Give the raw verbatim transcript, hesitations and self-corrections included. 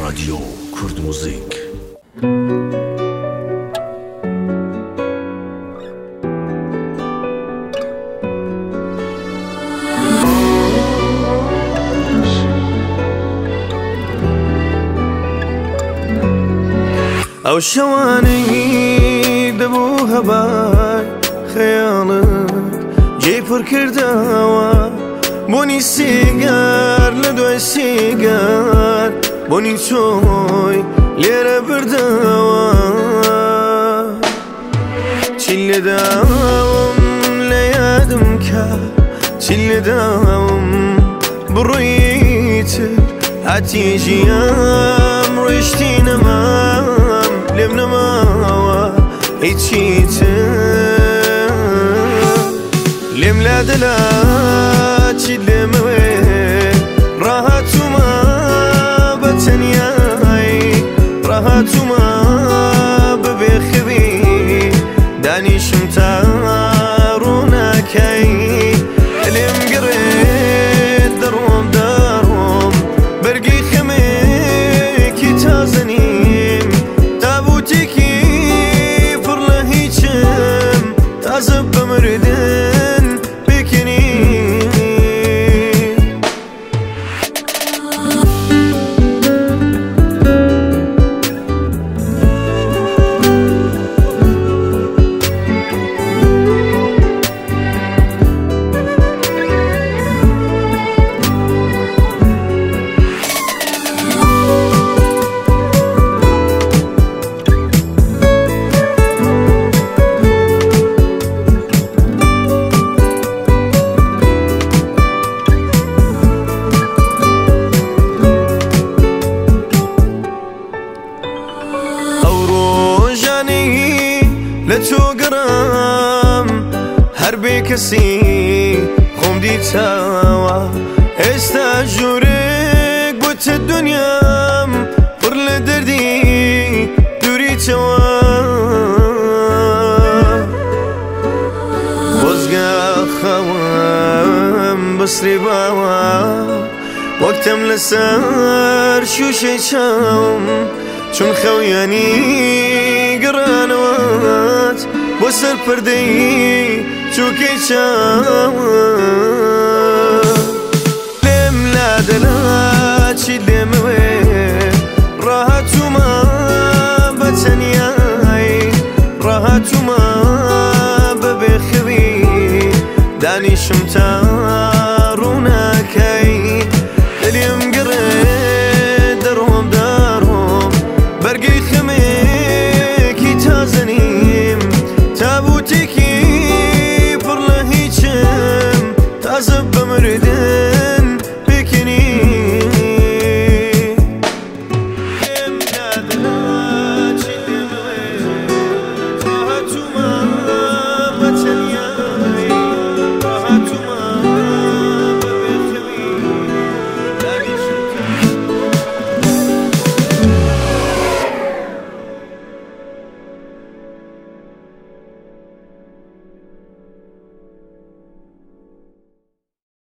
رادیو کورد موزیک. او شواني دبو هباي خيالك جي پر كرداوا بوني سيجار لدو سيجار بوني توي ليرة برداوا چل داوم ليادم كا چل داوم برويتر هاتي جيام روشتي نمام لم نماوا هيتشيتر لم لا دلاتي لم وين راحتما بتنياي راحتما ببخبي داني شمتارونا كاي لم قريت دروم دروم برقي خميكي تازنيم تابوتيكي فرلهيشم تازب بمردن بكني لتو قرام هربي كسي خم دي تاوا استاجورك بوت الدنيا فرل دردي دوري توا وزقا خوام بصري باوا وقتم لسار شو شي شاوم چون خوياني قرانوات بوسر پردي چوكي شاوات لم لا دلاتي لم وين راحتما بتنياي راحتما ببخبي داني شمتارونا كاي اليوم قريت درهم دارهم برقي خميكي تازنيم تابوتيكي فرلهيشم تازب بمردن